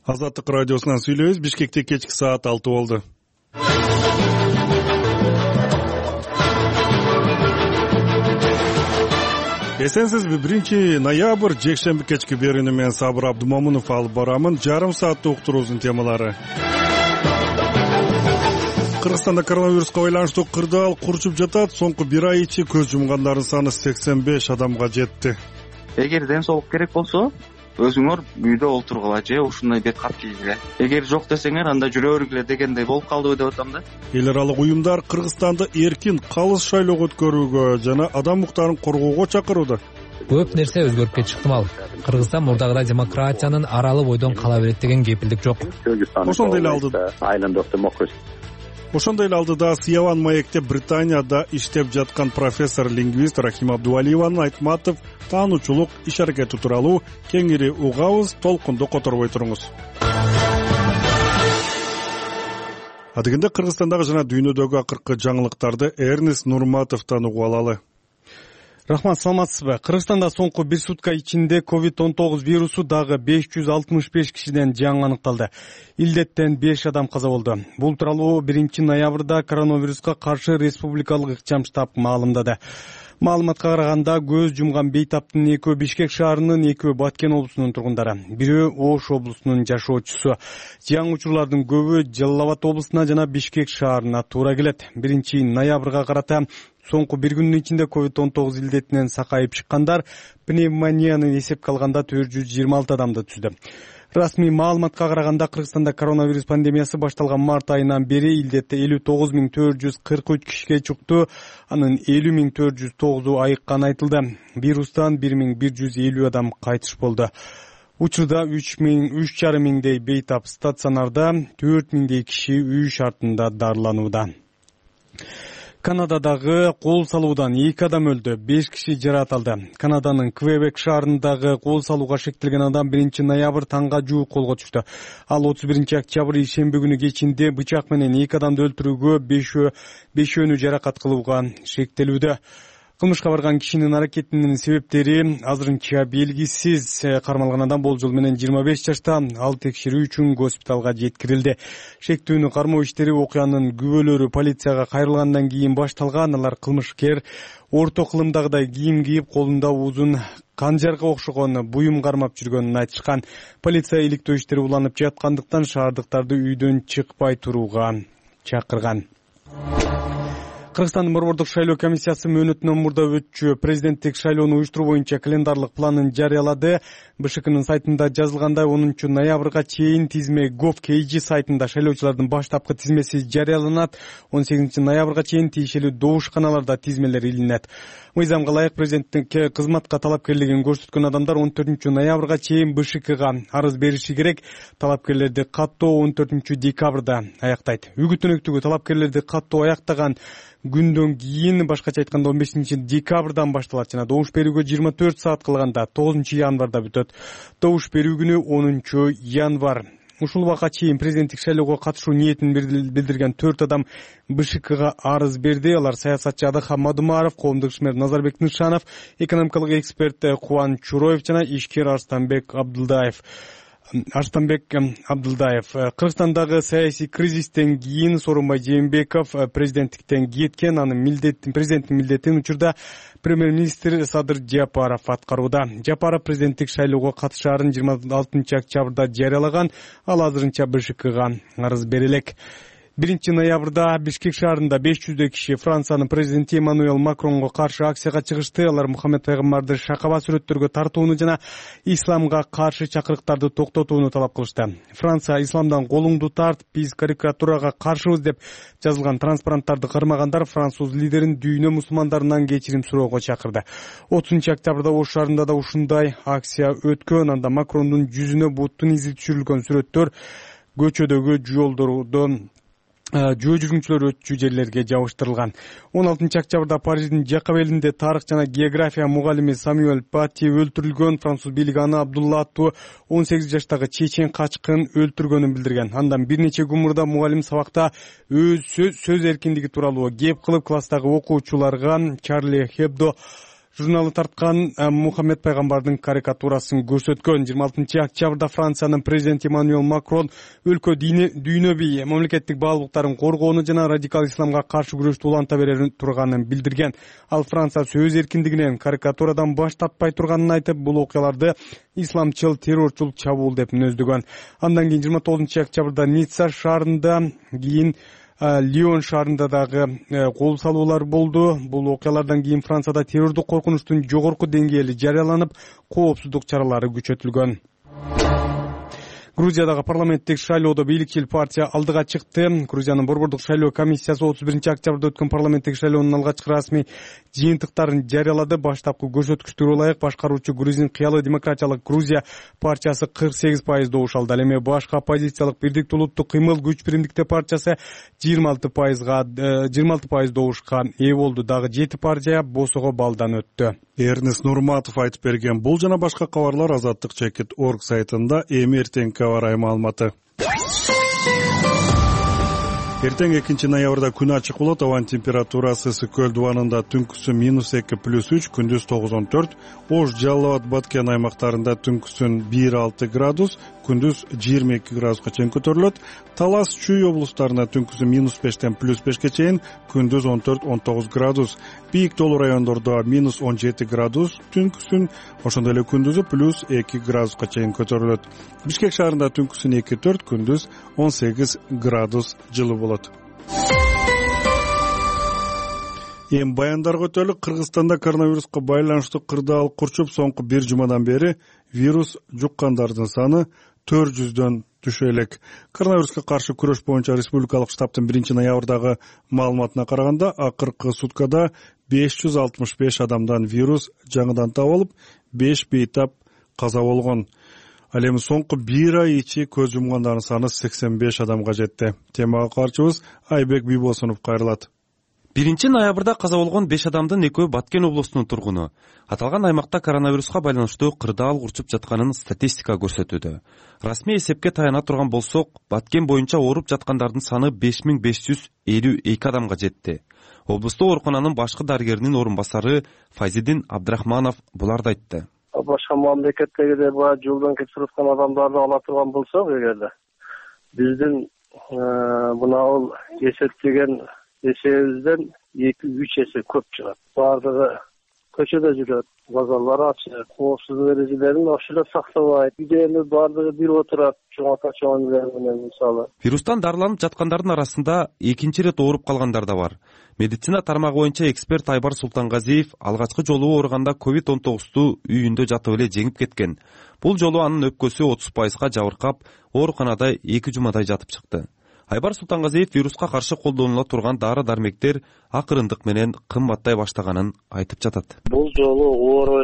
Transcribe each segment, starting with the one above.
Азаттык радиосунан сүйлөйбүз. Бишкекте кечки саат 6 болду. Эсенсизби, 1-ноябрь жекшемби кечки берүүнү мен Сабыр Абдумомунов алып барамын. Жарым сааттык уктуруубуздун темалары. Кыргызстанда коронавируска байланыштуу кырдаал курчуп жатат. Соңку бир ай ичи көз жумгандардын саны 85 адамга жетти. Эгер ден соолук керек болсо, өзүңөр үйдө олтургула же ушундай бет кап кийгиле. Эгер жок десеңер, анда жүрө бергиле дегендей болуп калдыбы деп атам да. Эл аралык уюмдар Кыргызстанды эркин, калыс шайлоо өткөрүүгө жана адам укуктарын коргоого чакырууда. Көп нерсе өзгөрүп кетиши ыктымал. Кыргызстан мурдагыдай демократиянын аралы бойдон кала берет деген кепилдик жок. Ошондой эле алдыда Сияван маекте Британияда иштеп жаткан профессор-лингвист Рахим Абдувалиеванын айтматов таануучулук иш-аракети тууралуу кеңири угабыз. Толкунду которбой туруңуз. Адегенде Кыргызстандагы жана дүйнөдөгү акыркы жаңылыктарды Эрнест Нурматовдон угуп алалы. Рахмат, саламатсызбы? Кыргызстанда соңку бир сутка ичинде COVID-19 вирусу дагы 565 кишиден жаңы аныкталды. Илдеттен 5 адам каза болду. Бул тууралуу 1-ноябрда коронавируска каршы республикалык ыкчам штаб маалымдады. Маалыматка караганда көз жумган бейтаптын экөө Бишкек шаарынын, экөө Баткен облусунун тургундары, бирөө Ош облусунун жашоочусу. Жаңы учурлардын көбү Жалал Абад облусуна жана Бишкек шаарына туура келет. 1-ноябрга карата соңку бир күндүн ичинде COVID-19 илдетинен сакайып чыккандар пневмонияны эсепке алганда 426 адамды түздү. Расмий маалыматка караганда Кыргызстанда коронавирус пандемиясы башталган март айынан бери илдетте 59443 кишиге чукту. Анын 50409 айыкканы айтылды. Вирустан 1150 адам кайтыш болду. Учурда 3,5 миңдей бейтап стационарда, 4000дей киши үй шартында дарыланууда. Канададагы кол салуудан 2 адам өлдү, 5 киши жаракат алды. Канаданын Квебек шаарындагы кол салууга шектелген адам 1-ноябрь таңга жуук колго түштү. Ал 31-октябрь шемби күнү кечинде бычак менен 2 адамды өлтүрүүгө, 5өөнү жаракат кылууга шектелүүдө. Кылмышка барган кишинин аракетинин себептери азырынча белгисиз. Кармалган адам болжол менен 25 жашта, ал текшерүү үчүн госпиталга жеткирилди. Шектүүнү кармоо иштери окуянын күбөлөрү полицияга кайрылгандан кийин башталган. Алар кылмышкер орто кылымдагыдай кийим кийип, колунда узун канжарга окшогон буюм кармап жүргөнүн айтышкан. Полиция иликтөө иштери уланып жаткандыктан шаардыктарды үйдөн чыкпай турууга чакырган. Кыргызстандын борбордук шайлоо комиссиясы мөөнөтүнөн мурда өтчү президенттик шайлоону уюштуруу боюнча календарлык планын жарыялады. БШКнын сайтында жазылгандай 10-ноябрга чейин тизме gov.kg сайтында шайлоочулардын баштапкы тизмеси жарыяланат. 18-ноябрга чейин тиешелүү добушканаларда тизмелер илинет. Мыйзамга ылайык президенттик кызматка талапкерлигин көрсөткөн адамдар 14-ноябрга чейин БШКга арыз бериши керек. Талапкерлерди каттоо 14-декабрда аяктайт. Үгүт-өнөктүгү талапкерлерди каттоо аяктаган күндөн кийин, башкача айтканда 15-декабрдан башталат жана добуш берүүгө 24 саат калганда 9-январда бүтөт. Добуш берүү күнү 10-январ. Ушул убакка чейин президенттик шайлоого катышуу ниетин билдирген 4 адам БШКга арыз берди. Алар саясатчы Адахам Мадумаров, коомдук ишмер Назарбек Нышанов, экономикалык эксперт Кубан Чуроев жана ишкер Арстанбек Абдылдаев. Кыргызстандагы саясий кризистен кийин Сооронбай Жээнбеков президенттиктен кеткен. Анын президенттин милдетин учурда премьер-министр Садыр Жапаров аткарууда. Жапаров президенттик шайлоого катышаарын 26-октябрда жарыялаган. Ал азырынча БШКга арыз бере элек. 1-ноябрда Бишкек шаарында 500 киши Франциянын президенти Эммануэл Макронго каршы акцияга чыгышты. Алар Мухаммед пайгамбарды шакаба сүрөттөргө тартууну жана исламга каршы чакырыктарды токтотууну талап кылышты. Франция исламдан колуңду тарт, биз карикатурага каршыбыз деп жазылган транспаранттарды кармагандар француз лидерин дүйнө мусулмандарынан кечирим суроого чакырды. 30-октябрда Ош шаарында да ушундай акция өткөн. Анда Макрондун жүзүнө буттун изи түшүрүлгөн сүрөттөр көчөдөгү жолдордон жөө жүргүнчүлөр өтчү жерлерге жабыштырылган. 16-октябрда Париждин Жакабелинде тарых жана география мугалими Самюэль Пати өлтүрүлгөн. Француз бийлиги аны Абдулла аттуу 18 жаштагы чечен качкын өлтүргөнүн билдирген. Андан бир нече күн мурда мугалим сабакта өз сөз эркиндиги тууралуу кеп кылып класстагы окуучуларга Чарли Hebdo журналы тарткан Мухаммед пайгамбардын карикатурасын көрсөткөн. 26 октябрда Франциянын президенти Эммануэль Макрон өлкө дүйнөбүй мамлекеттик баалуулуктарын коргоону жана радикал исламга каршы күрөштү уланта бере турганын билдирген. Ал Франция сөз эркиндигинен карикатурадан баш тартпай турганын айтып, бул окуяларды исламчыл террорчулук чабуул деп мүнөздөгөн. Андан кийин 29 октябрда Ницца шаарында, кийин Лион шаарында дагы кол салуулар болду. Бул окуялардан кийин Францияда террордук коркунучтун жогорку деңгээли жарыяланып, коопсуздук чаралары күчөтүлгөн. Грузиядагы парламенттик шайлоодо бийликчил партия алдыга чыкты. Грузиянын борбордук шайлоо комиссиясы 31 октябрда өткөн парламенттик шайлоонун алгачкы расмий жыйынтыктарын жарыялады. Баштапкы көрсөткүчтөргө ылайык башкаруучу Грузин кыялы демократиялык Грузия партиясы 48% добуш алды. Ал эми башка оппозициялык Бирдиктүү улуттук кыймыл күч биримдиктер партиясы 26% добушка ээ болду. Дагы 7 партия босого балдан өттү. Эрнест Нурматов айтып берген. Бул жана башка кабарлар Азаттык.org сайтында эми эртеңки кабар маалыматы. Эртең 2 ноябрда күн ачык болот. Абанын температурасы Көл дубанында түнкүсү -2+3, күндүз 9-14. Ош, Жалал Абад, Баткен аймактарында түнкүсүн 1-6 градус, күндүз 22 градуска чейин көтөрүлөт. Талас, Чүй облустарында түнкүсү -5-тен +5ке чейин, күндүз 14-19 градус. Бийик тоолуу райондордо -17 градус, түнкүсүн, ошондой эле күндүзү +2 градуска чейин көтөрүлөт. Бишкек шаарында түнкүсүн 2-4, күндүз 18 градус жылы болот. Эми баяндарга өтөлүк. Кыргызстанда коронавируска байланыштуу кырдаал курчуп, соңку бир жумадан бери вирус жуккандардын саны 400дөн түшө элек. Коронавируска каршы күрөш боюнча республикалык штабтын 1 ноябрдагы маалыматына караганда, акыркы суткада 565 адамдан вирус жаңыдан табылып, 5 бейтап каза болгон. Ал эми соңку бир ай ичи көз жумгандардын саны 85 адамга жетти. Темага карчыбыз Айбек Бибосунов кайрылат. 1 ноябрда каза болгон 5 адамдын экөө Баткен облусунун тургуну. Аталган аймакта коронавируска байланыштуу кырдаал курчуп жатканын статистика көрсөтүүдө. Расмий эсепке таяна турган болсок, Баткен боюнча ооруп жаткандардын саны 5552 адамга жетти. Облустук оорукананын башкы дарыгеринин орун басары Файзидин Абдрахманов буларды айтты. Башка мамлекеттегидей жолдон кетип аткан адамдарды ала турган болсок, эгерде биздин мына эсептеген эсебибизден 2-3 эсе көп чыгат. Бардыгы көчөдө жүрөт, базарлар ачык, коопсуздук эрежелерин ошол эле сактабайт. Үйдө бардыгы бир отурат, чоң менен мисалы. Вирустан дарыланып жаткандардын арасында экинчи рет ооруп калгандар да бар. Медицина тармагы боюнча эксперт Айбар Султангазиев алгачкы жолу ооруганда COVID-19 үйүндө жатып эле жеңип кеткен. Бул жолу анын өпкөсү 30%га жабыркап, ооруканада 2 жумадай жатып чыкты. Айбар Султангазиев вируска каршы колдонула турган дары-дармектер акырындык менен кымбаттай баштаганын айтып жатат. Бул жолу оор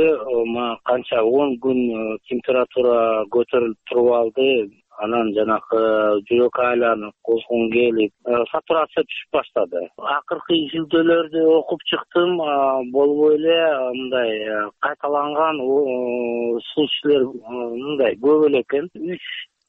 өттү, канча 10 күн температура көтөрүлүп туруп алды. Анан жанакы жүрөк айланып, козгон келип, сатурация түшүп баштады. Акыркы изилдөөлөрдү окуп чыктым, болбой эле мындай кайталанган случайлар мындай көп эле экен. 3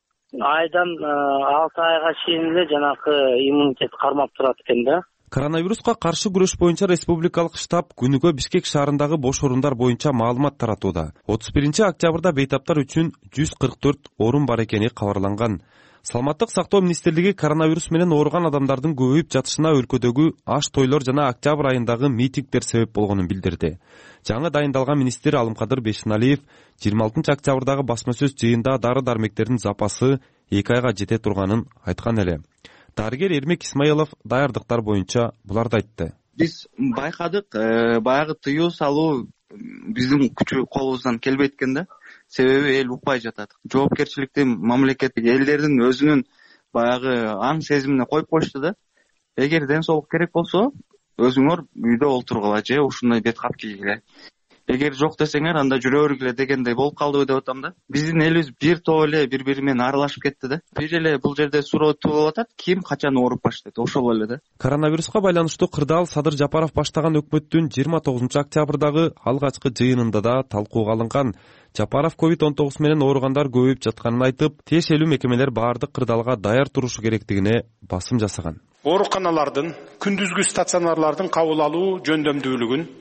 айдан 6 айга чейин эле жанакы иммунитет кармап турат экен да. Коронавируска каршы күрөш боюнча республикалык штаб күнүгө Бишкек шаарындагы бош орундар боюнча маалымат таратууда. 31 октябрда бейтаптар үчүн 144 орун бар экени кабарланган. Саламаттык сактоо министрлиги коронавирус менен ооруган адамдардын көбөйүп жатышына өлкөдөгү аш тойлор жана октябрь айындагы митингдер себеп болгонун билдирди. Жаңы дайындалган министр Алымкадыр Бешиналиев 26 октябрдагы басма сөз жыйында дары-дармектердин запасы 2 айга жете турганын айткан эле. Дарыгер Эрмек Исмаилов даярдыктар боюнча буларды айтты. Биз байкадык, баягы тыюу салуу биздин күчү колубуздан келбейт экен да. Себеби эл укпай жатат. Жоопкерчиликти мамлекеттик элдердин өзүнүн баягы аң сезимине коюп коюшту да. Эгер ден соолук керек болсо, өзүңөр үйдө олтургула же ушундай бет кап кийгиле. Эгер жок десеңер, анда жүрө бергиле дегендей болуп калдыбы деп атам да. Биздин элибиз бир топ эле бири-бири менен аралашып кетти да. Бир эле бул жерде суроо туулуп атат, ким качан ооруп баштайт, ошол эле да. Коронавируска байланыштуу кырдаал Садыр Жапаров баштаган өкмөттүн 29 октябрдагы алгачкы жыйынында да талкууга алынган. Жапаров COVID-19 менен ооругандар көбөйүп жатканын айтып, тиешелүү мекемелер баардык кырдаалга даяр турушу керектигине басым жасаган. Ооруканалардын, күндүзгү стационарлардын кабыл алуу жөндөмдүүлүгүн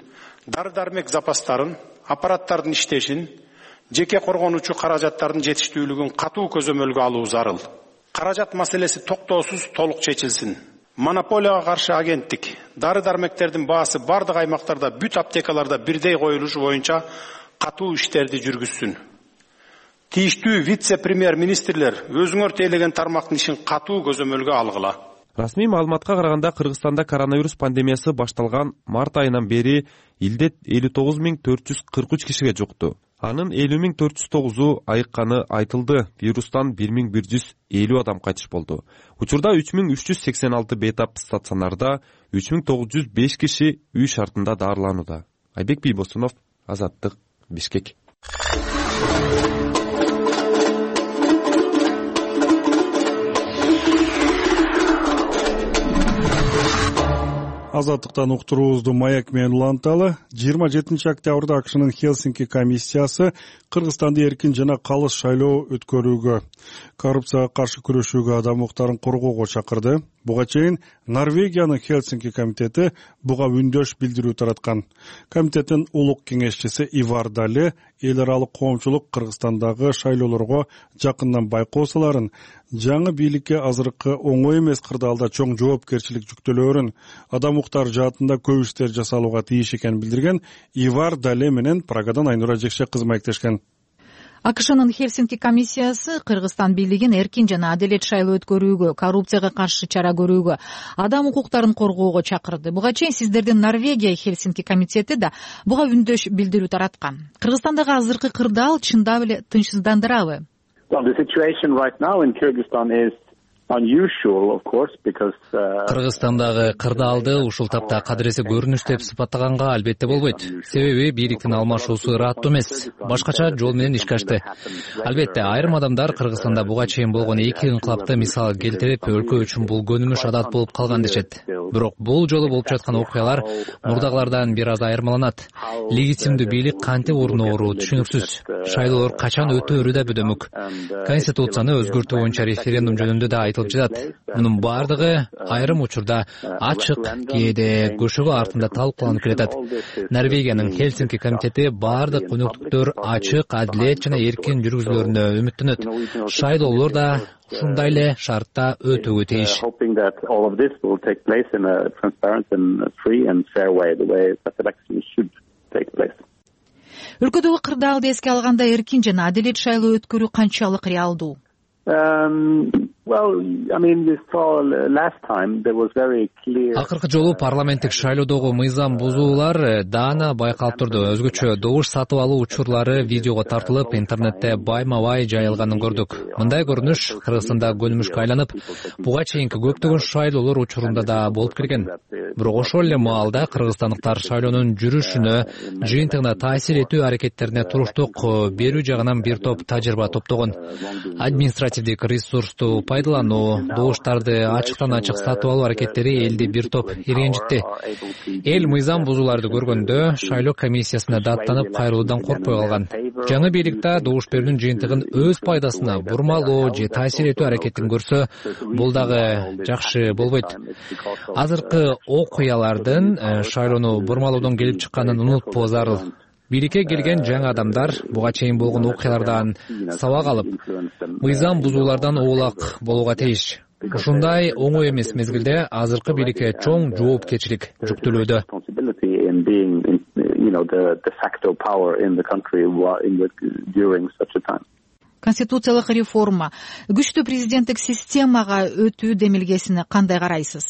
дары дармек запастарын, аппараттардын иштешин, жеке коргонуучу каражаттардын жетиштүүлүгүн катуу көзөмөлгө алуу зарыл. Каражат маселеси токтоосуз толук чечилсин. Монополияга каршы агенттик дары дармектердин баасы бардык аймактарда бүт аптекаларда бирдей коюлушу боюнча катуу иштерди жүргүзсүн. Тийиштүү вице-премьер-министрлер өзүңөр тейлеген тармактын ишин катуу көзөмөлгө алгыла. Расмий маалыматка караганда Кыргызстанда коронавирус пандемиясы башталган март айынан бери илдет 59.443 кишиге жукту. Анын 50.409-у айыкканы айтылды. Вирустан 1.150 адам кайтыш болду. Учурда 3.386 бейтап стационарда, 3.905 киши үй шартында даарыланууда. Айбек Бийбосунов, Азаттык, Бишкек. Азаттыктан уктуруубузду Маяк менен уланталы. 27 октябрда АКШнын Хелсинки комиссиясы Кыргызстанды эркин жана калыс шайлоо өткөрүүгө, коррупцияга каршы күрөшүүгө, адам укуктарын коргоого чакырды. Буга чейин Норвегиянын Хелсинки комитети буга үндөш билдирүү тараткан. Комитеттин улук кеңешчиси Ивар Дале эл аралык коомчулук Кыргызстандагы шайлоолорго жакындан байкоосаларын, жаңы бийликке азыркы оңой эмес кырдаалда чоң жоопкерчилик жүктөлөөрүн, адам укуктары жаатында көп иштер жасалууга тийиш экенин билдирген Ивар Дале менен Прагадан Айнура Жекшек кызы маектешкен. АКШнын Хелсинки комиссиясы Кыргызстан бийлигин эркин жана адилет шайлоо өткөрүүгө, коррупцияга каршы чара көрүүгө, адам укуктарын коргоого чакырды. Буга чейин сиздердин Норвегия Хелсинки комитети да буга үндөш билдирүү тараткан. Кыргызстандагы азыркы кырдаал чындап эле тынчсыздандырабы? Кыргызстандагы кырдаалды ушул тапта кадыресе көрүнүш деп сыпаттаганга албетте болбойт. Себеби бийликтин алмашуусу ыраттуу эмес, башкача жол менен ишке ашты. Албетте айрым адамдар Кыргызстанда буга чейин болгон эки инкылапты мисал келтирип, өлкө үчүн бул көнүмүш адат болуп калган дешет. Бирок бул жолу болуп жаткан окуялар мурдагылардан бир аз айырмаланат. Легитимдүү бийлик кантип орноору түшүнүксүз. Шайлоолор качан өтөөрү да бөдөмүк. Конституцияны өзгөртүү боюнча референдум жөнүндө да айтылып жатат. Мунун бардыгы айрым учурда ачык, кээде көшөгө артында талкууланып келатат. Норвегиянын Хелсинки комитети бардык өнөктүктөр ачык, адилет жана эркин жүргүзүлөрүнө үмүттөнөт. Шайлоолор да ушундай эле шартта өтүүгө тийиш. Өлкөдөгү кырдаалды эске алганда эркин жана адилет шайлоо өткөрүү канчалык реалдуу? Акыркы жолу парламенттик шайлоодогу мыйзам бузуулар даана байкалып турду. Өзгөчө добуш сатып алуу учурлары видеого тартылып, интернетте байма-бай жайылганын көрдүк. Мындай көрүнүш Кыргызстанда көнүмүшкө айланып, буга чейинки көптөгөн шайлоолор учурунда да болуп келген. Бирок ошол эле маалда кыргызстандыктар шайлоонун жүрүшүнө, жыйынтыгына таасир этүү аракеттерине туруктук берүү жагынан бир топ тажрыйба топтогон. Административдик ресурсту пайдалануу, добуштарды ачыктан ачык сатып алуу аракеттери элди бир топ иренжитти. Эл мыйзам бузууларды көргөндө шайлоо комиссиясына даттанып кайрылуудан коркпой калган. Жаңы бийликте добуш берүүнүн жыйынтыгын өз пайдасына бурмалоо же таасир этүү аракетин көрсө, бул дагы жакшы болбойт. Азыркы окуялардын шайлоону бурмалоодон келип чыкканын унутпоо зарыл. Бийликке келген жаңы адамдар буга чейин болгон окуялардан сабак алып, мыйзам бузуулардан оолак болууга тийиш. Ушундай оңой эмес мезгилде азыркы бийликке чоң жоопкерчилик жүктөлүүдө. Конституциялык реформа, күчтүү президенттик системага өтүү демилгесине кандай карайсыз?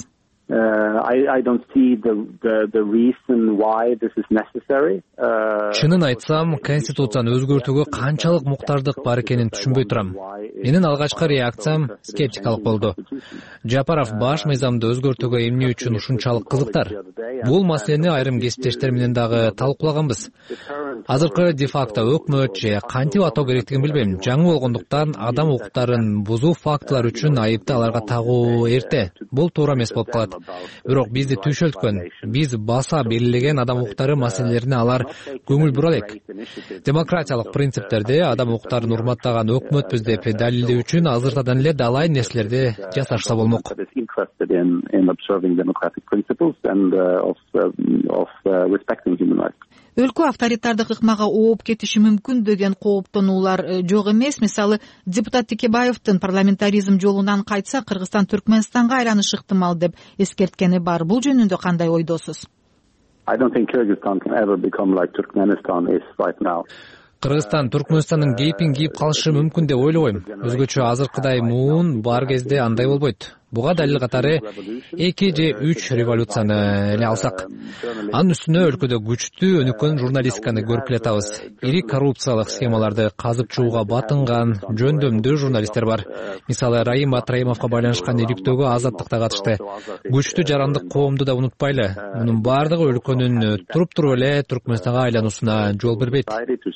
Чынын айтсам, конституцияны өзгөртүүгө канчалык муктардык бар экенин түшүнбөй турам. Менин алгачкы реакциям скептикалык болду. Жапаров баш мыйзамды өзгөртүүгө эмне үчүн ушунчалык кызыктар? Бул маселени айрым кесиптештер менен дагы талкуулаганбыз. Азыркы де-факто өкмөт же кантип атоо керектигин билбейм. Жаңы болгондуктан адам укуктарын бузуу фактылар үчүн айыпты аларга тагуу эрте. Бул туура эмес болуп калат. бирок бизди түйшөлткөн, биз баса белгилеген адам укуктары маселелерине алар көңүл бура элек. Демократиялык принциптерди, адам укуктарын урматтаган өкмөтпүз деп далилдөө үчүн азыртадан эле далай нерселерди жасашса болмок. Өлкө авторитардык ыкмага ооп кетиши мүмкүн деген кооптонуулар жок эмес. Мисалы, депутат Текебаевдин парламентаризм жолунан кайтса, Кыргызстан Түркмөнстанга айланышы ыктымал деп эскерткени бар. Бул жөнүндө кандай ойдосуз? Кыргызстан Түркмөнстандын кейпин кийип калышы мүмкүн деп ойлобойм. Өзгөчө азыркыдай муун бар кезде андай болбойт. Буга далил катары 2 же 3 революцияны эле алсак. Анын үстүнө өлкөдө күчтүү өнүккөн журналистиканы көрүп эле атабыз. Ири коррупциялык схемаларды казып чыгууга батынган жөндөмдүү журналисттер бар. Мисалы, Раим Батраимовго байланышкан иликтөөгө Азаттыкта катышты. Күчтүү жарандык коомду да унутпайлы. Мунун баардыгы өлкөнүн туруп эле Түркмөнстанга айлануусуна жол бербейт.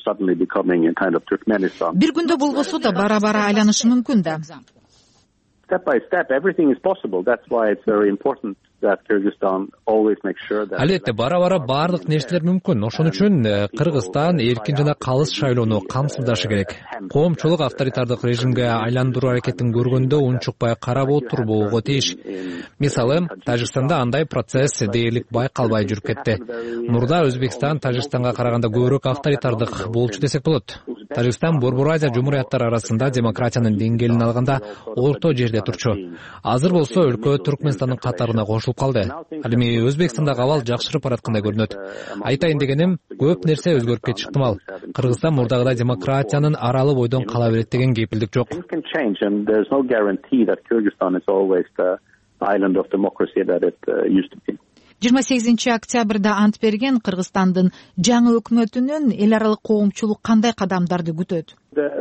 Бир күндө болбосо да бара-бара айланышы мүмкүн да. Step by step, everything is possible. That's why it's very important that Kyrgyzstan always makes sure that. Албетте, бара-бара баардык нерселер мүмкүн. Ошон үчүн Кыргызстан эркин жана калыс шайлоону камсыздашы керек. Коомчулук авторитардык режимге айландыруу аракетин көргөндө унчукпай карап отурбоого тийиш. Мисалы, Тажикстанда андай процесс дээрлик байкалбай жүрүп кетти. Мурда Өзбекстан Тажикстанга караганда көбүрөөк авторитардык болчу десек болот. Тажикстан Борбор Азия жумурияттары арасында демократиянын деңгээлин алганда орто жерде турчу. Азыр болсо өлкө Түркмөнстандын катарына кошулуп калды. Ал эми Өзбекстандагы абал жакшырып бараткандай көрүнөт. Айтайын дегеним, көп нерсе өзгөрүп кетиши ыктымал. Кыргызстан мурдагыдай демократиянын аралы бойдон кала берет деген кепилдик жок. 28 октябрда ант берген Кыргызстандын жаңы өкмөтүнөн эл аралык коомчулук кандай кадамдарды күтөт?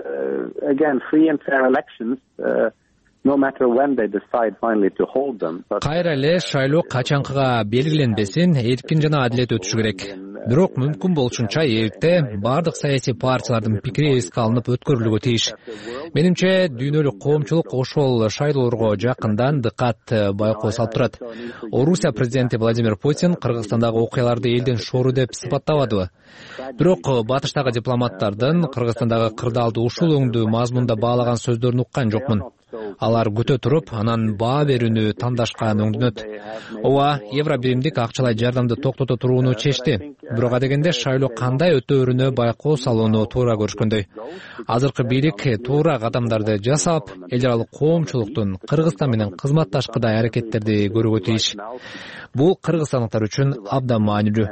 Кайра эле шайлоо качанкыга белгиленбесин, эркин жана адилет өтүшү керек. Бирок мүмкүн болушунча эрте бардык саясий партиялардын пикири эске алынып өткөрүлүүгө тийиш. Менимче дүйнөлүк коомчулук ошол шайлоолорго жакындан дыкат байкоо салып турат. Орусия президенти Владимир Путин Кыргызстандагы окуяларды элдин шору деп сыпаттабадыбы? Бирок батыштагы дипломаттардын Кыргызстандагы кырдаалды ушул өңдүү мазмунда баалаган сөздөрүн уккан жокмун. Алар күтө туруп, анан баа берүүнү тандашкан өңдөнөт. Ооба, евробиримдик акчалай жардамды токтото турууну чечти. Бирок адегенде шайлоо кандай өтөөрүнө байкоо салууну туура көрүшкөндөй. Азыркы бийлик туура кадамдарды жасап, эл аралык коомчулуктун Кыргызстан менен кызматташкыдай аракеттерди көрүүгө тийиш. Бул кыргызстандыктар үчүн абдан маанилүү.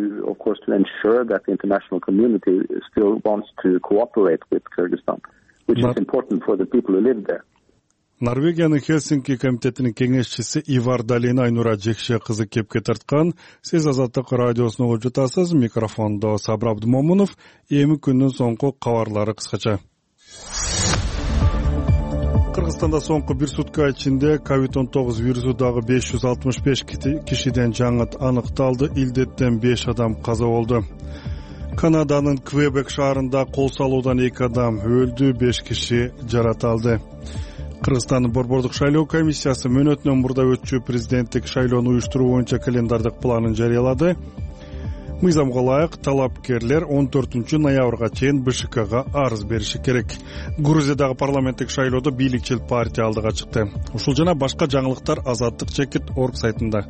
Норвегиянын Хельсинки комитетинин кеңешчиси Ивар Далина Айнура Жекше кызы кепке тарткан. Сиз Азаттык радиосуну угуп жатасыз. Микрофондо Сабыр Абдымомунов. Эми күндүн соңку кабарлары кыскача. Кыргызстанда соңку бир сутка ичинде COVID-19 вирусу дагы 565 кишиден жаңы аныкталды. Илдеттен 5 адам каза болду. Канаданын Квебек шаарында кол салуудан 2 адам өлдү, 5 киши жараталды. Кыргызстандын борбордук шайлоо комиссиясы мөөнөтүнөн мурда өтчү президенттик шайлоону уюштуруу боюнча календардык планын жарыялады. Мыйзамга ылайык талапкерлер 14 ноябрга чейин БШКга арыз бериши керек. Грузиядагы парламенттик шайлоодо бийликчил партия алдыга чыкты. Ушул жана башка жаңылыктар Азаттык Чекит орг сайтында.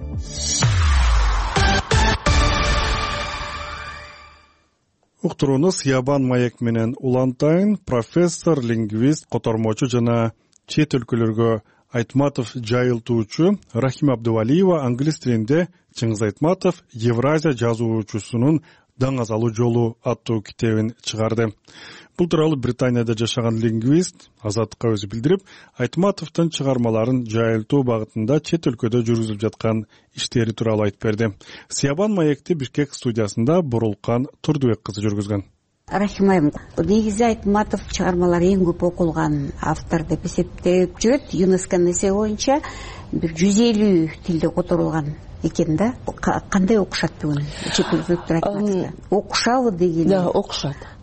Уктурууну Сиябан маек менен улантайын. Профессор, лингвист, котормочу жана чет өлкөлөргө Айтматов жайылтуучу Рахим Абдувалиева англис тилинде Чыңгыз Айтматов Евразия жазуучусунун даңазалуу жолу аттуу китебин чыгарды. Бул тууралуу Британияда жашаган лингвист Азаттыкка өзү билдирип, Айтматовдун чыгармаларын жайылтуу багытында чет өлкөдө жүргүзүлүп жаткан иштери тууралуу айтып берди. Сиябан маекти Бишкек студиясында Бурулкан Турдубек кызы жүргүзгөн. Рахим айым, негизи Айтматов чыгармалары эң көп окулган автор деп эсептелип жүрөт. ЮНЕСКОнун эсеби боюнча бир 150 тилде которулган экен да. Кандай окушат бүгүн чет өлкөлүктөр Айтматовду? Окушабы дегени? Да, окушат.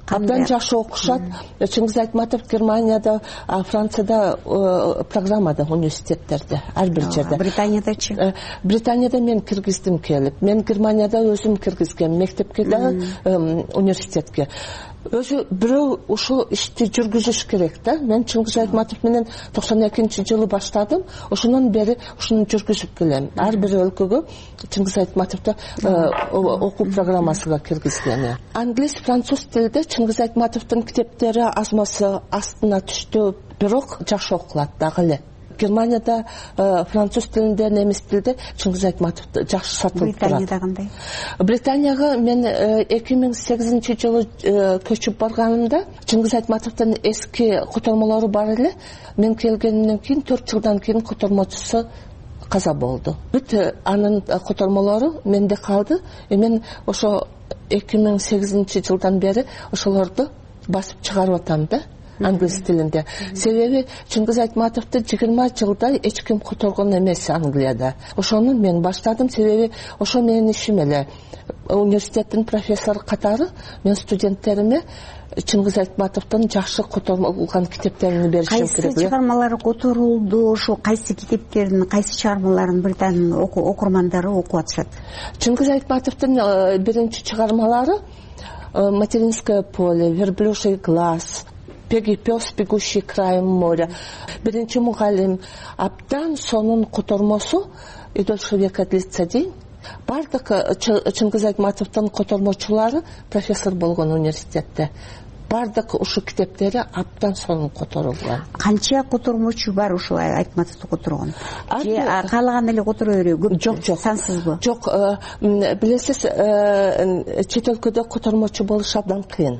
абдан жакшы окушат. Чыңгыз Айтматов Германияда, Францияда программада, университеттерде, ар бир жерде. Британиядачы? Британияда мен киргиздим келип. Мен Германияда өзүм киргизгем, мектепке да, университетке. Өзү бирөө ушул ишти жүргүзүш керек да. Мен Чыңгыз Айтматов менен 92-жылы баштадым. Ошондон бери ушуну жүргүзүп келем. Ар бир өлкөгө Чыңгыз Айтматовду окуу программасына киргизген. Англис, француз тилде Чыңгыз Айтматовдун китептери азмасы астына түштү, бирок жакшы окулат дагы эле. Германияда француз тилинде, немис тилинде Чыңгыз Айтматов жакшы сатылып турат. Британияда кандай? Британияга мен 2008-жылы көчүп барганымда Чыңгыз Айтматовдун эски котормолору бар эле. Мен келгенден кийин 4 жылдан кийин котормочусу каза болду. Бүт анын котормолору менде калды. Мен ошо 2008-жылдан бери ошолорду басып чыгарып атам да. Англис тилинде. Себеби Чыңгыз Айтматовду 20 жылда эч ким которгон эмес Англияда. Ошону мен баштадым, себеби ошо менин ишим эле. Университеттин профессору катары мен студенттериме Чыңгыз Айтматовдун жакшы которулган китептерин беришим керек. Кайсы чыгармалары которулду, ошо кайсы китептерин, кайсы чыгармаларын Британиян окурмандары окуп атышат? Чыңгыз Айтматовдун биринчи чыгармалары «Материнское поле», «Верблюжий глаз», «Пеги пес, бегущий краем моря», «Биринчи мугалим», абдан сонун котормосу «И дольше века длится день». Бардык Чыңгыз Айтматовдун котормочулары профессор болгон университетте. Бардык ушу китептери абдан сонун которулган. Канча котормочу бар ушул Айтматовду которгон? Же каалаган эле которо береби? Жок, сансызбы? Жок, билесиз, чет өлкөдө котормочу болуш абдан кыйын.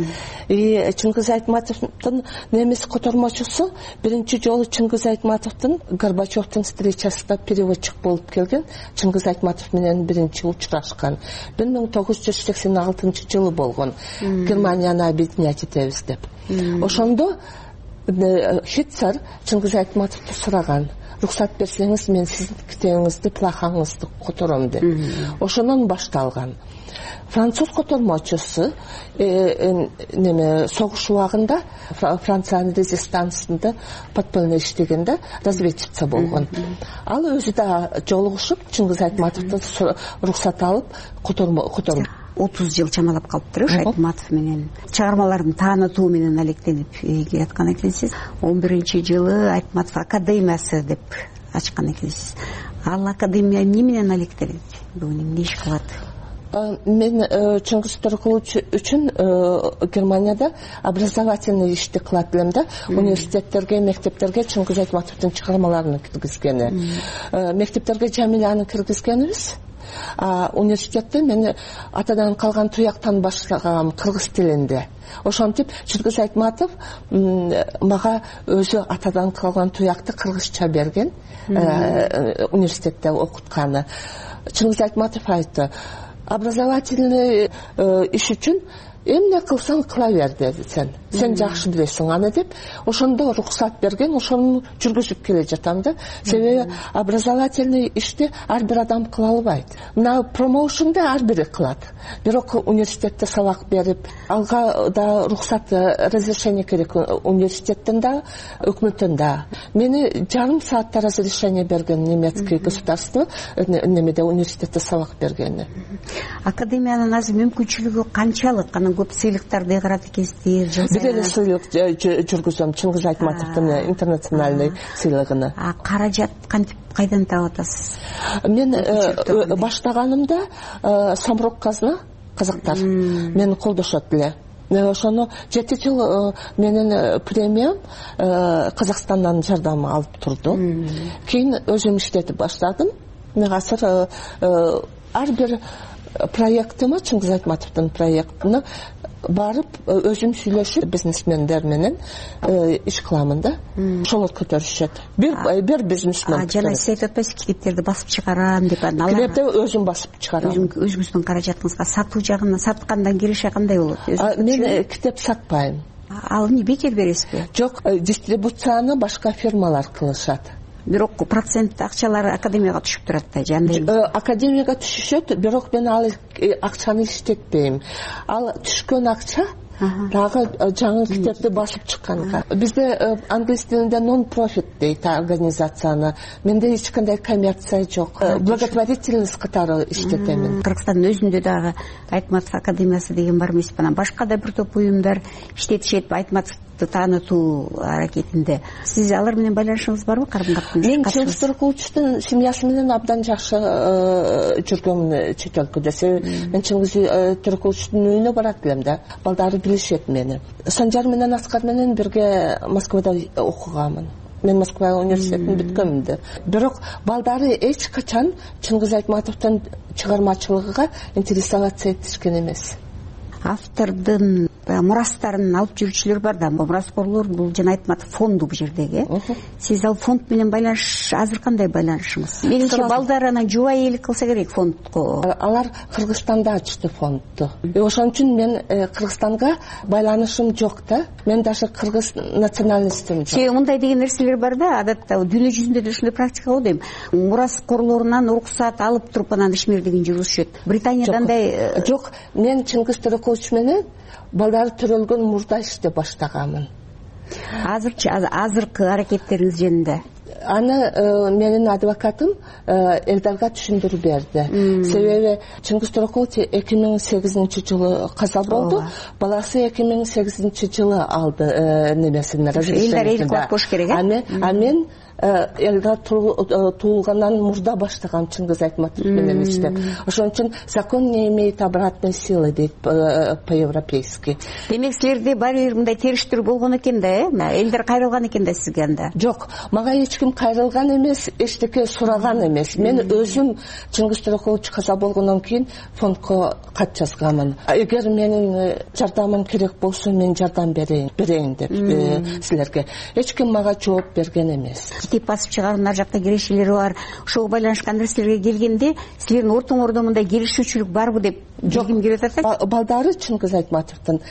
Чыңгыз Айтматовдун немис котормочусу биринчи жолу Чыңгыз Айтматовдун Горбачевдун встречасында переводчик болуп келген. Чыңгыз Айтматов менен биринчи учурашкан. 1986-жылы болгон. Германияны объединять этебиз деп. Ошондо Хитцер Чыңгыз Айтматовду сураган. Рухсат берсеңиз, мен сиздин китебиңизди, плахаңызды котором деп. Ошондон башталган. Француз котормочусу согуш убагында Франциянын резистансында подпольно иштегенде разведчица болгон. Ал өзү да жолугушуп Чыңгыз Айтматовдон рухсат алып которуп 30 жыл чамалап калыптыр Айтматов менен. Чыгармаларын таанытуу менен алектенип келаткан экенсиз. 11-жылы Айтматов академиясы деп ачкан экенсиз. Ал академия эмне менен алектенет? Бүгүн эмне иш кылат? Мен Чыңгыз Тургулович үчүн Германияда образовательный ишти кылат элем да. Университеттерге, мектептерге Чыңгыз Айтматовдун чыгармаларын киргизген. Мектептерге Жамиланы киргизгенбиз. Университетте мен атадан калган туяктан башлагам кыргыз тилинде. Ошентип Чыңгыз Айтматов мага өзү атадан калган туякты кыргызча берген, университетте окутканы. Чыңгыз Айтматов айтты: образовательный иш үчүн эмне кылсаң кыла бер деди сен жакшы билесиң аны деп. Ошондо рухсат берген, ошону жүргүзүп келе жатам да. Себеби образовательный ишти ар бир адам кыла албайт. Мына промоушнду ар бири кылат. Бирок университетте сабак берип, алга да рухсат, разрешение керек университеттен да, өкмөттөн да. Мени жарым саатта разрешение берген немецкий государство, немеде университетте сабак бергени. Академиянын азыр мүмкүнчүлүгү канчалык? Анан көп сыйлыктарды ыграт экенсиздер. Бир эле сыйлык жүргүзөм, Чыңгыз Айтматовдун интернациональный сыйлыгыны. Каражат кантип, кайдан таап атасыз? Мен баштаганымда Самрук казна, казактар мени колдошот эле. Ошону 7 жыл менин премиям Казакстандан жардам алып турду. Кийин өзүм иштетип баштадым. Мен азыр ар бир проектыма, Чыңгыз Айтматовдун проектына барып өзүм сүйлөшүп бизнесмендер менен иш кыламын да. Ошолор көтөрүшөт. Бир бизнесмен. Жана сиз айтып атпайсыз, китептерди басып чыгарам деп. Китепти өзүм басып чыгарам. Өзүңүздүн каражатыңызга сатуу жагынан, саткандан киреше кандай болот? Мен китеп сатпайм. Ал эмне, бекер бересизби? Жок, дистрибуцияны башка фирмалар кылышат. Бирок процент акчалары академияга түшүп турат да, жандай. Академияга түшүшөт, бирок мен ал акчаны иштетпейм. Ал түшкөн акча дагы жаңы китепти басып чыкканга. Бизде англис тилинде non profit дейт организацияны. Менде эч кандай коммерция жок. Благотворительность катары иштетемин. Кыргызстандын өзүндө дагы Айтматов академиясы деген бар эмеспи? Анан башка да бир топ уюмдар иштетишет Айтматовду таанытуу аракетинде. Сиз алар менен байланышыңыз барбы? Карым-катмаш? Мен Чыңгыз Төрөкуловичтун семьясы менен абдан жакшы жүргөмүн чет өлкөдө. Себеби мен Чыңгыз Төрөкуловичтун үйүнө барат элем да. Балдары билишет мени. Санжар менен Аскар менен бирге Москвада окуганмын. Мен Москва университетин бүткөнмүн да. Бирок балдары эч качан Чыңгыз Айтматовдун чыгармачылыгына интересоваться этишкен эмес. Автордун мурастарын алып жүрүүчүлөр бар да, мураскорлор, бул жана Айтматов фонду бул жердеги. Сиз ал фонд менен байланыш, азыр кандай байланышыңыз? Менимче балдар анан жубай элик кылса керек фондко. Алар Кыргызстанда ачты фондду. Ошон үчүн мен Кыргызстанга байланышым жок да. Мен даже кыргыз националистим жок. Мындай деген нерселер бар да, адатта дүйнө жүзүндө да ушундай практика болот дейм. Мураскорлорунан уруксат алып туруп анан ишмердигин жүргүзүшөт. Британияда андай жок. Мен Чыңгыз Төрөкулович менен балдары төрөлгөн мурда иштеп баштаганмын. Азыркы аракеттериңиз жөнүндө аны менин адвокатым Элдарга түшүндүрүп берди. Себеби Чыңгыз Төрөкулович 2008-жылы каза болду. Баласы 2008-жылы алды немесин разрешениесин. Мен Элдар туулгандан мурда баштаган Чыңгыз Айтматов менен иштеп. Ошон үчүн закон не имеет обратной силы дейт по-европейски. Демек силерде бар бир мындай териштирүү болгон экен да, Элдар кайрылган экен да сизге анда? Жок, мага эч ким кайрылган эмес, эчтеке сураган эмес. Мен өзүм Чыңгыз Төрөкулович каза болгондон кийин фондко кат жазганмын. Эгер менин жардамым керек болсо, мен жардам берейин деп силерге. Эч ким мага жооп берген эмес. Китеп басып чыгаруу ар жакта кирешелери бар. Ошого байланышкан нерселерге келгенде силердин ортоңордо мындай келишүүчүлүк барбы деп билгим келип атат. Балдары Чыңгыз Айтматовдун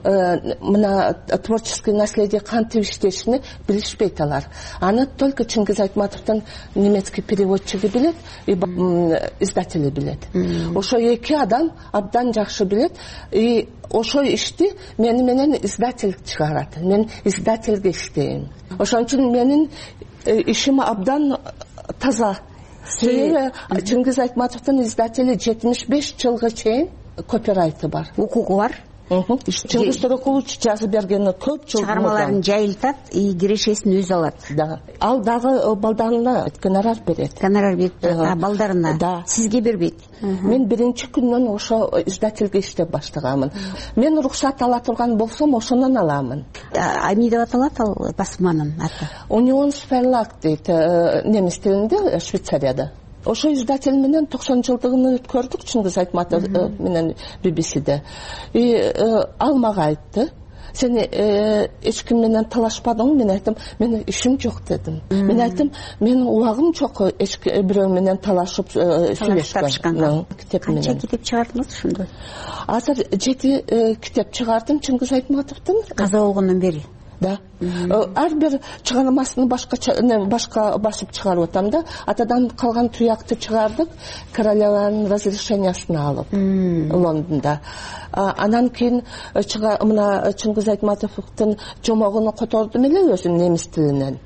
мына творческий наследие кантип иштешини билишпейт алар. Аны только Чыңгыз Айтматовдун немецкий переводчиги билет, и издатели билет. Ошо эки адам абдан жакшы билет, и ошо ишти мени менен издатель чыгарат. Мен издательге иштейм. Ошон үчүн менин ишим абдан таза. Себеби Чыңгыз Айтматовдун издатели 75 жылга чейин копирайты бар. Укугу бар. Чыңгыз Төрөкулович жазып бергени көп жыл чыгармаларын жайылтат, и кирешесин өзү алат. Да. Ал дагы балдарына гонорар берет. Гонорар берет, балдарына. Да. Сизге бербейт. Мен биринчи күндөн ошо издательге иштеп баштаганмын. Мен уруксат ала турган болсом, ошонун аламын. Эмне деп аталат ал басманын аты? Unions Verlag дейт немис тилинде, Швейцарияда. Ошо издатель менен 90 жылдыгын өткөрдүк Чыңгыз Айтматов менен BBC-де. И ал мага айтты: "Сен эч ким менен талашпадың?" Мен айттым: "Менин ишим жок" дедим. Мен айттым: "Менин убагым жок эч бирөө менен талашып сүйлөшкөнгө." Канча китеп чыгардыңыз ошондо? Азыр 7 китеп чыгардым Чыңгыз Айтматовдун каза болгондон бери. Да. Ар бир чыгармасын башка басып чыгарып атам да. Атадан калган туякты чыгардык королеванын разрешениясын алып Лондонда. Анан кийин мына Чыңгыз Айтматовдун жомогун котордум эле өзүм немис тилинен.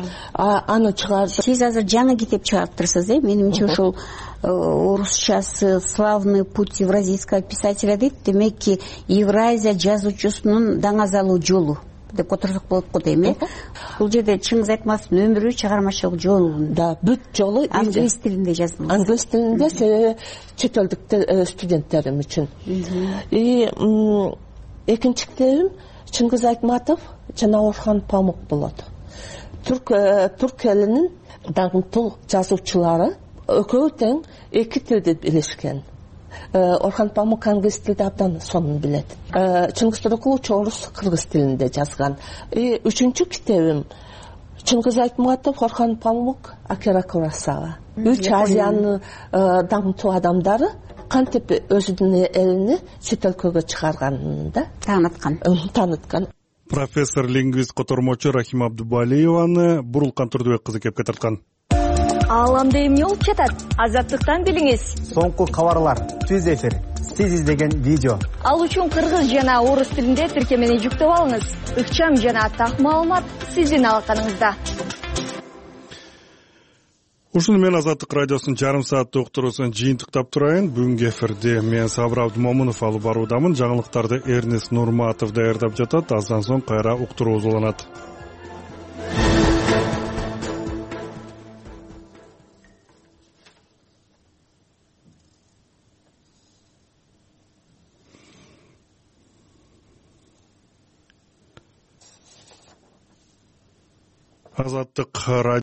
Аны чыгардым. Сиз азыр жаңы китеп чыгарыптырсыз, менимче ушул орусчасы "Славный путь евразийского писателя" дейт. Демекки Евразия жазуучусунун даңазалуу жолу деп которсок болот го дейм, Бул жерде Чыңгыз Айтматовдун өмүрү, чыгармачылык жолу, да, бүт жолу англис тилинде жазылган. Англис тилинде, себеби чет элдик студенттерим үчүн. И экинчи китебим Чыңгыз Айтматов жана Орхон Памук болот. Түрк элинин даңктуу жазуучулары экөө тең эки тилди билишкен. Орхон Памук англис тилде абдан сонун билет. Чыңгыз Төрөкулович орус, кыргыз тилинде жазган. И үчүнчү китебим Чыңгыз Айтматов, Орхон Памук, Акира Куросава. Үч Азиянын даңктуу адамдары кантип өзүнүн элини чет өлкөгө чыгарганын да тааныткан. Профессор лингвист котормочу Рахима Абдубалиеваны Бурулкан Турдубек кызы кепке тарткан. Ааламда эмне болуп жатат? Азаттыктан билиңиз. Соңку кабарлар, түз эфир, сиз издеген видео. Ал үчүн кыргыз жана орус тилинде тиркемени жүктөп алыңыз. Ыкчам жана так маалымат сиздин алаканыңызда. Ушуну менен Азаттык радиосунун жарым сааттык уктуруусун жыйынтыктап турайын. Бүгүнкү эфирде мен Сабыр Абдымомунов алып баруудамын. Жаңылыктарды Эрнест Нурматов даярдап жатат. Аздан соң кайра уктуруубуз уланат. Азаттык